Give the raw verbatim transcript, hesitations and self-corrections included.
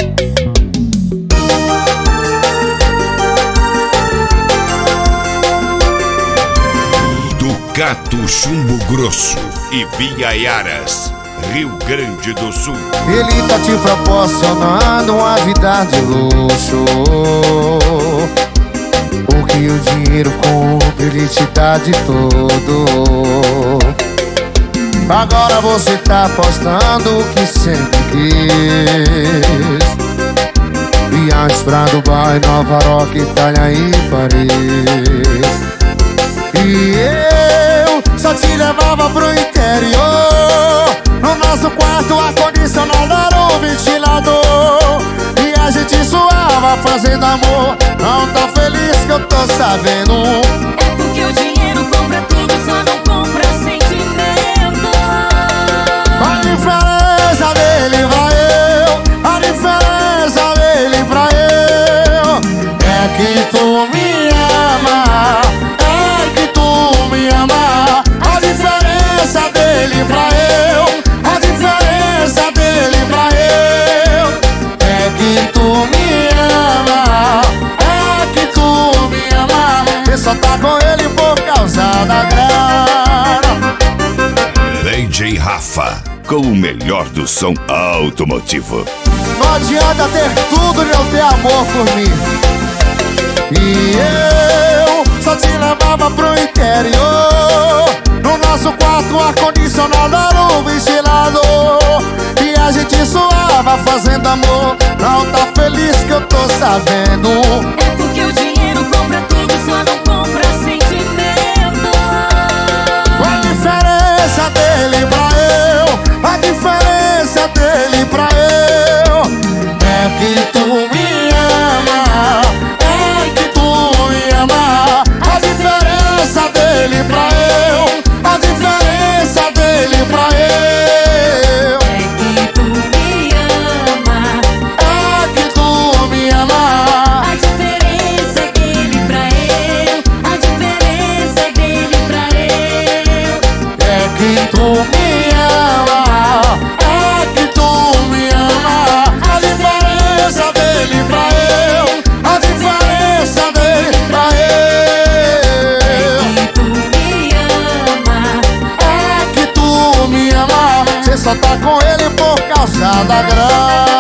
Ducato Chumbo Grosso e Biaiaras, Rio Grande do Sul. Ele tá te proporcionando uma vida de luxo. O que o dinheiro compra, ele te dá de todo. Agora você tá apostando o que sempre quis: viagens pra Dubai, Nova York, Itália e Paris. E eu só te levava pro interior. No nosso quarto ar-condicionado era um ventilador. E a gente suava fazendo amor. Não tá feliz que eu tô sabendo. É porque o dinheiro compra tudo, só não compra sentimento. A diferença dele pra eu, a diferença dele pra eu é que tu me ama, é que tu me ama. A diferença dele pra eu, a diferença dele pra eu é que tu me ama, é que tu me ama. Você só tá com ele por causa da grana. D J Rafa, com o melhor do som automotivo. Não adianta ter tudo e não ter amor por mim. E eu só te levava pro interior. No nosso quarto ar-condicionado era um ventilador. E a gente suava fazendo amor. Não tá feliz que eu tô sabendo. É porque o dinheiro compra tudo, só não compra sentimento. A diferença dele pra eu, a diferença dele pra eu é que tu me ama, é que tu me ama. A diferença dele pra eu, a diferença dele pra eu É que tu me ama, é que tu me ama. a diferença dele pra eu, a diferença dele pra eu. É que tu me ama, é que tu me ama. A diferença dele pra eu, a diferença dele pra eu É que tu me ama, é que tu me ama. Você só tá com ele por causa da grana.